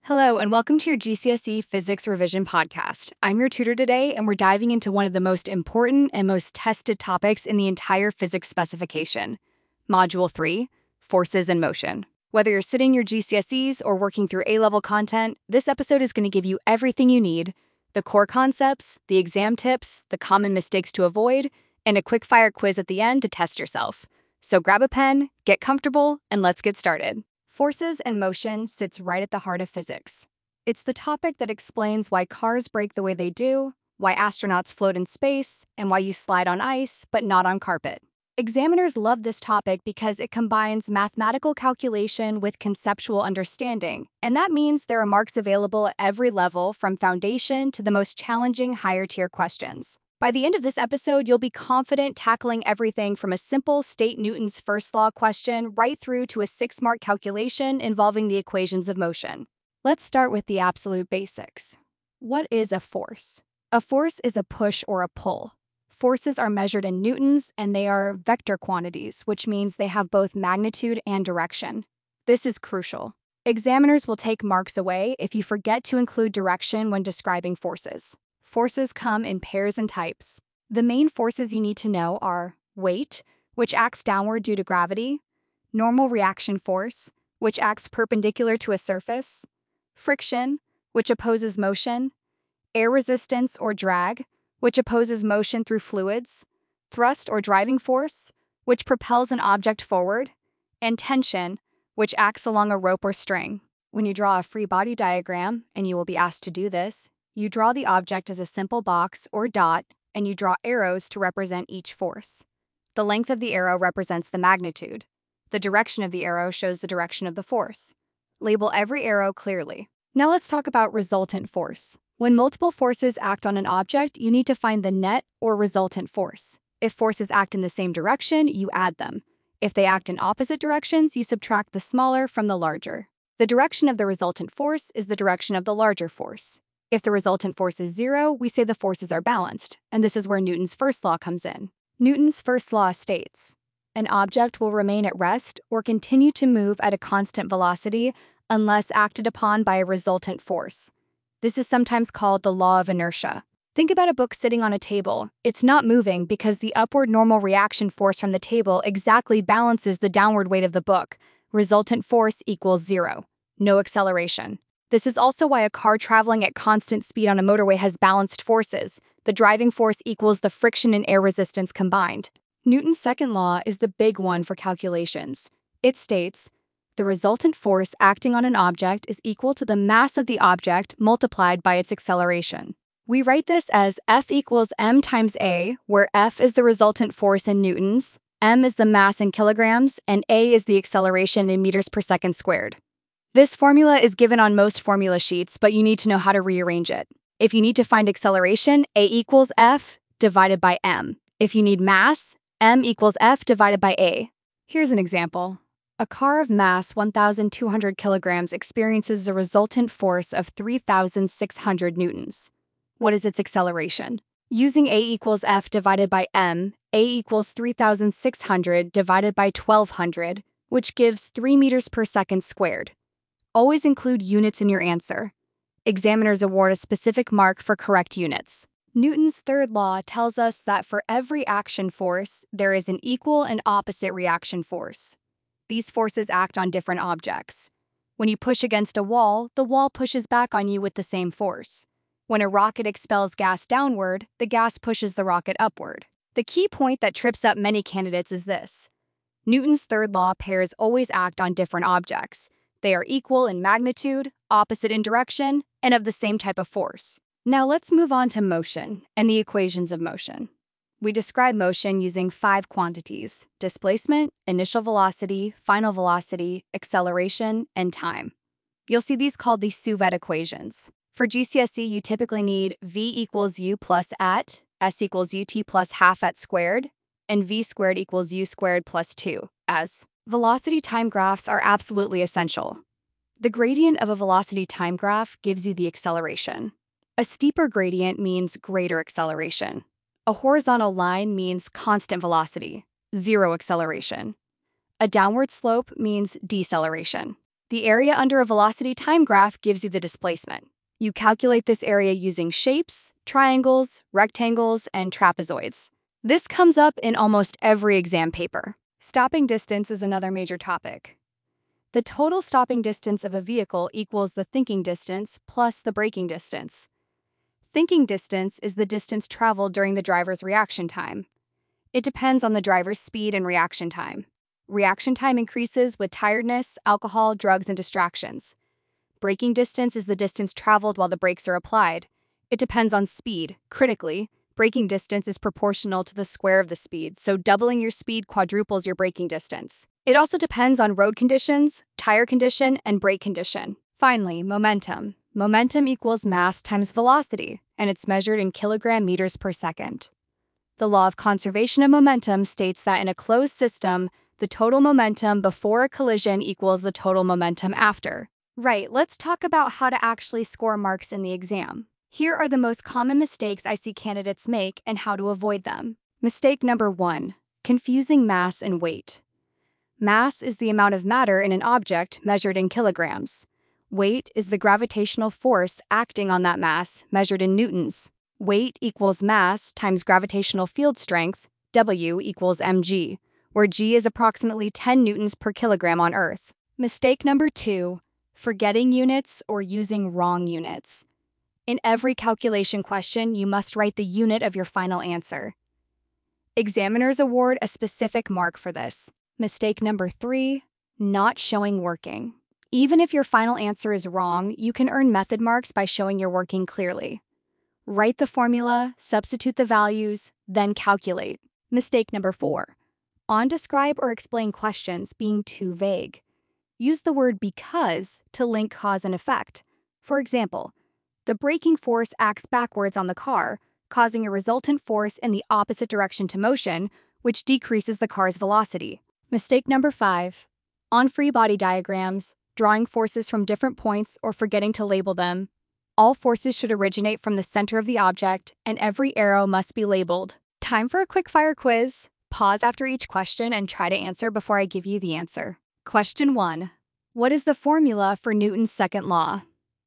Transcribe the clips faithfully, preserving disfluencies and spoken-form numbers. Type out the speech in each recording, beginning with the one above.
Hello, and welcome to your G C S E Physics Revision Podcast. I'm your tutor today, and we're diving into one of the most important and most tested topics in the entire physics specification, Module three, Forces and Motion. Whether you're sitting your G C S Es or working through A-level content, this episode is going to give you everything you need: the core concepts, the exam tips, the common mistakes to avoid, and a quick-fire quiz at the end to test yourself. So grab a pen, get comfortable, and let's get started. Forces and motion sits right at the heart of physics. It's the topic that explains why cars brake the way they do, why astronauts float in space, and why you slide on ice but not on carpet. Examiners love this topic because it combines mathematical calculation with conceptual understanding, and that means there are marks available at every level, from foundation to the most challenging higher-tier questions. By the end of this episode, you'll be confident tackling everything from a simple state Newton's first law question right through to a six-mark calculation involving the equations of motion. Let's start with the absolute basics. What is a force? A force is a push or a pull. Forces are measured in newtons, and they are vector quantities, which means they have both magnitude and direction. This is crucial. Examiners will take marks away if you forget to include direction when describing forces. Forces come in pairs and types. The main forces you need to know are weight, which acts downward due to gravity; normal reaction force, which acts perpendicular to a surface; friction, which opposes motion; air resistance or drag, which opposes motion through fluids; thrust or driving force, which propels an object forward; and tension, which acts along a rope or string. When you draw a free body diagram, and you will be asked to do this, you draw the object as a simple box or dot, and you draw arrows to represent each force. The length of the arrow represents the magnitude. The direction of the arrow shows the direction of the force. Label every arrow clearly. Now let's talk about resultant force. When multiple forces act on an object, you need to find the net or resultant force. If forces act in the same direction, you add them. If they act in opposite directions, you subtract the smaller from the larger. The direction of the resultant force is the direction of the larger force. If the resultant force is zero, we say the forces are balanced, and this is where Newton's first law comes in. Newton's first law states, an object will remain at rest or continue to move at a constant velocity unless acted upon by a resultant force. This is sometimes called the law of inertia. Think about a book sitting on a table. It's not moving because the upward normal reaction force from the table exactly balances the downward weight of the book. Resultant force equals zero. No acceleration. This is also why a car traveling at constant speed on a motorway has balanced forces. The driving force equals the friction and air resistance combined. Newton's second law is the big one for calculations. It states, the resultant force acting on an object is equal to the mass of the object multiplied by its acceleration. We write this as F equals m times a, where F is the resultant force in newtons, m is the mass in kilograms, and a is the acceleration in meters per second squared. This formula is given on most formula sheets, but you need to know how to rearrange it. If you need to find acceleration, a equals F divided by m. If you need mass, m equals F divided by a. Here's an example. A car of mass one thousand two hundred kilograms experiences a resultant force of three thousand six hundred newtons. What is its acceleration? Using a equals F divided by m, a equals three thousand six hundred divided by twelve hundred, which gives three meters per second squared. Always include units in your answer. Examiners award a specific mark for correct units. Newton's third law tells us that for every action force, there is an equal and opposite reaction force. These forces act on different objects. When you push against a wall, the wall pushes back on you with the same force. When a rocket expels gas downward, the gas pushes the rocket upward. The key point that trips up many candidates is this: Newton's third law pairs always act on different objects. They are equal in magnitude, opposite in direction, and of the same type of force. Now let's move on to motion and the equations of motion. We describe motion using five quantities: displacement, initial velocity, final velocity, acceleration, and time. You'll see these called the Suvet equations. For G C S E, you typically need v equals u plus at, s equals ut plus half at squared, and v squared equals u squared plus two, as velocity time graphs are absolutely essential. The gradient of a velocity time graph gives you the acceleration. A steeper gradient means greater acceleration. A horizontal line means constant velocity, zero acceleration. A downward slope means deceleration. The area under a velocity time graph gives you the displacement. You calculate this area using shapes, triangles, rectangles, and trapezoids. This comes up in almost every exam paper. Stopping distance is another major topic. The total stopping distance of a vehicle equals the thinking distance plus the braking distance. Thinking distance is the distance traveled during the driver's reaction time. It depends on the driver's speed and reaction time. Reaction time increases with tiredness, alcohol, drugs, and distractions. Braking distance is the distance traveled while the brakes are applied. It depends on speed. Critically, braking distance is proportional to the square of the speed, so doubling your speed quadruples your braking distance. It also depends on road conditions, tire condition, and brake condition. Finally, momentum. Momentum equals mass times velocity, and it's measured in kilogram meters per second. The law of conservation of momentum states that in a closed system, the total momentum before a collision equals the total momentum after. Right, let's talk about how to actually score marks in the exam. Here are the most common mistakes I see candidates make and how to avoid them. Mistake number one, confusing mass and weight. Mass is the amount of matter in an object measured in kilograms. Weight is the gravitational force acting on that mass, measured in newtons. Weight equals mass times gravitational field strength, W equals mg, where g is approximately ten newtons per kilogram on Earth. Mistake number two, forgetting units or using wrong units. In every calculation question, you must write the unit of your final answer. Examiners award a specific mark for this. Mistake number three, not showing working. Even if your final answer is wrong, you can earn method marks by showing your working clearly. Write the formula, substitute the values, then calculate. Mistake number four, on describe or explain questions being too vague. Use the word because to link cause and effect. For example, the braking force acts backwards on the car, causing a resultant force in the opposite direction to motion, which decreases the car's velocity. Mistake number five, on free body diagrams, drawing forces from different points or forgetting to label them. All forces should originate from the center of the object, and every arrow must be labeled. Time for a quick fire quiz. Pause after each question and try to answer before I give you the answer. Question one. What is the formula for Newton's second law?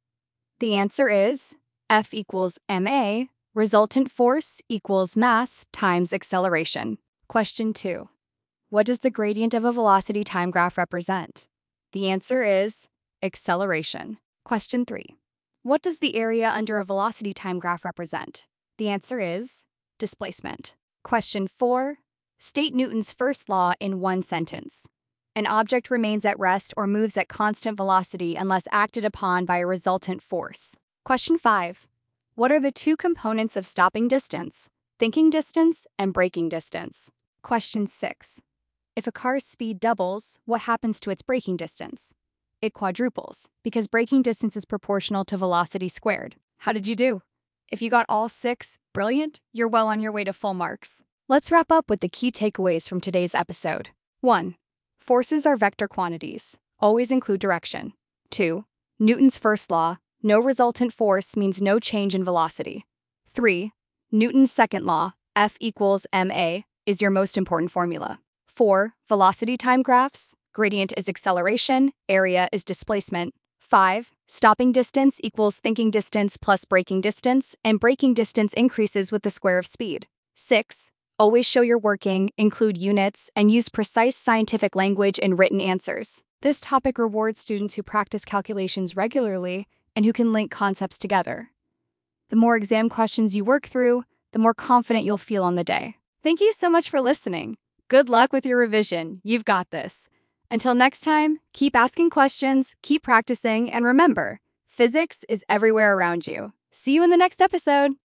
The answer is F equals ma, resultant force equals mass times acceleration. Question two. What does the gradient of a velocity time graph represent? The answer is acceleration. Question three. What does the area under a velocity time graph represent? The answer is displacement. Question four. State Newton's first law in one sentence. An object remains at rest or moves at constant velocity unless acted upon by a resultant force. Question five. What are the two components of stopping distance? Thinking distance and braking distance. Question six. If a car's speed doubles, what happens to its braking distance? It quadruples, because braking distance is proportional to velocity squared. How did you do? If you got all six, brilliant, you're well on your way to full marks. Let's wrap up with the key takeaways from today's episode. one. Forces are vector quantities. Always include direction. two. Newton's first law. No resultant force means no change in velocity. three. Newton's second law, F equals ma, is your most important formula. four. Velocity time graphs. Gradient is acceleration, area is displacement. five. Stopping distance equals thinking distance plus braking distance, and braking distance increases with the square of speed. six. Always show your working, include units, and use precise scientific language in written answers. This topic rewards students who practice calculations regularly and who can link concepts together. The more exam questions you work through, the more confident you'll feel on the day. Thank you so much for listening. Good luck with your revision. You've got this. Until next time, keep asking questions, keep practicing, and remember, physics is everywhere around you. See you in the next episode.